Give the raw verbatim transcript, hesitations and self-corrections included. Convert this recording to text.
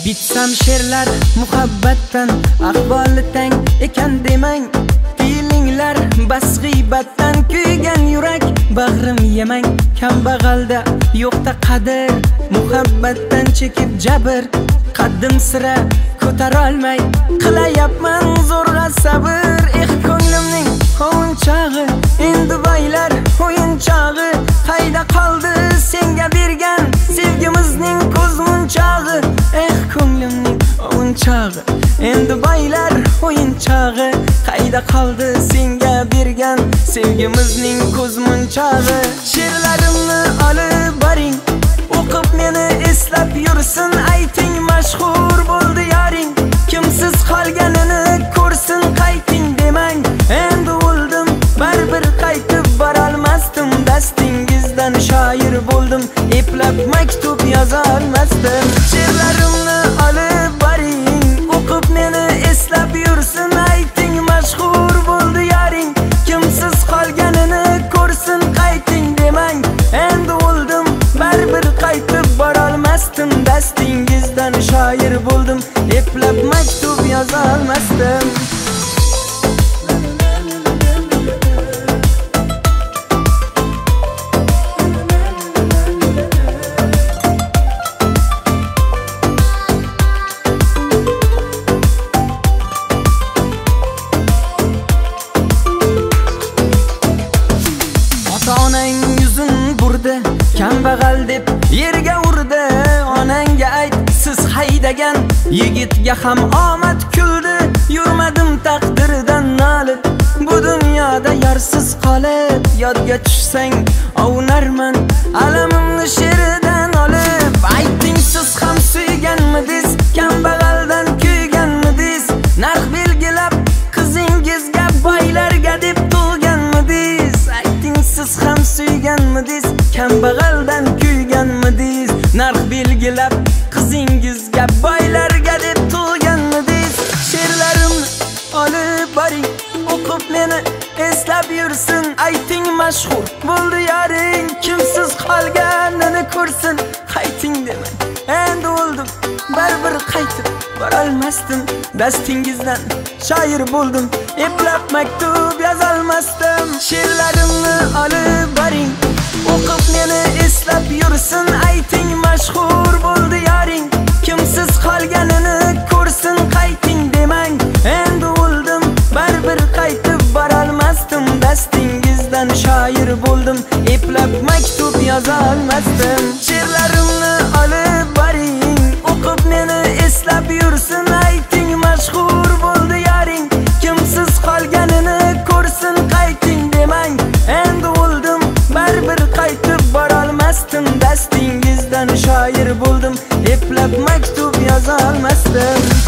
Bitsam she'rlar muhabbatdan, ahvoli tang ekan demang. Feelinglar bas g'iybatdan, kuygan yurak bag'rim yemang. Kambag'alda yo'qda qadr, muhabbatdan chekib jabr. Qaddim sira ko'tarolmay qilayapman zo'rg'a sabr. Eh ko'nglimning qovunchog'i, endi baylar o'yinchog'i. Qayda qoldi senga bergan sevgimizning ko'zmunchog'i? Eh ko'nglimning qovunchog'i, endi baylar o'yinchog'i. Qayda qoldi senga bergan sevgimizning ko'zmunchog'i? She'rlarimni olib boring, o'qib meni eslab yursin. Ayting mashhur bo'ldi yoring, kimsiz qolganini ko'rsin. Qayting demang, endi o'ldim, baribir qaytib borolmasdim. Dastingizdan shoir bo'ldim, eplab maktub yoza olmasdim. She'rlarimni olib boring, o'qib meni eslab yursin. Ayting mashhur bo'ldi yoring, kimsiz qolganini ko'rsin. Qayting demang, endi o'ldim, baribir qaytib borolmasdim. Dastingizdan shoir bo'ldim, eplab maktub yoza olmasdim. Onang yuzin burdi, kambag'al deb yerga urdi. Onangga ayt, siz haydagan yigitga ham omad kuldi. Yurmadim taqdirdan nolib, bu dunyoda yorsiz qolib. Yodga tushsang ovunarman alamimni she'rdan olib. Ayting, siz ham suyganmidingiz, kambag'aldan kuyganmidingiz? Narx belgilab qizingizga boylarga deb tug'ganmidingiz? Ayting, siz ham suyganmidingiz, kambag'aldan kuyganmidingiz? Narx belgilab qizingizga boylarga deb tug'ganmidingiz? She'rlarimni olib boring, o'qib meni eslab yursin. Ayting mashhur bo'ldi yoring, kimsiz qolganini ko'rsin. Qayting demang, endi o'ldim, baribir qaytib borolmasdim. Dastingizdan shoir bo'ldim, eplab maktub yozolmasdim. She'rlarimni olib boring, o'qib meni eslab yursin. Ayting mashhur bo'ldi yoring, kimsiz qolganini ko'rsin. Qayting demang, endi o'ldim, baribir qaytib borolmasdim. Dastingizdan shoir bo'ldim, eplab maktub yoza olmasdim. She'rlarimni olib boring, o'qib meni eslab yursin. Ayting mashhur bo'ldi yoring, kimsiz qolganini ko'rsin. Qayting demang, endi o'ldim, baribir qaytib borolmasdim. Dastingizdan shoir bo'ldim, eplab maktub yoza olmasdim.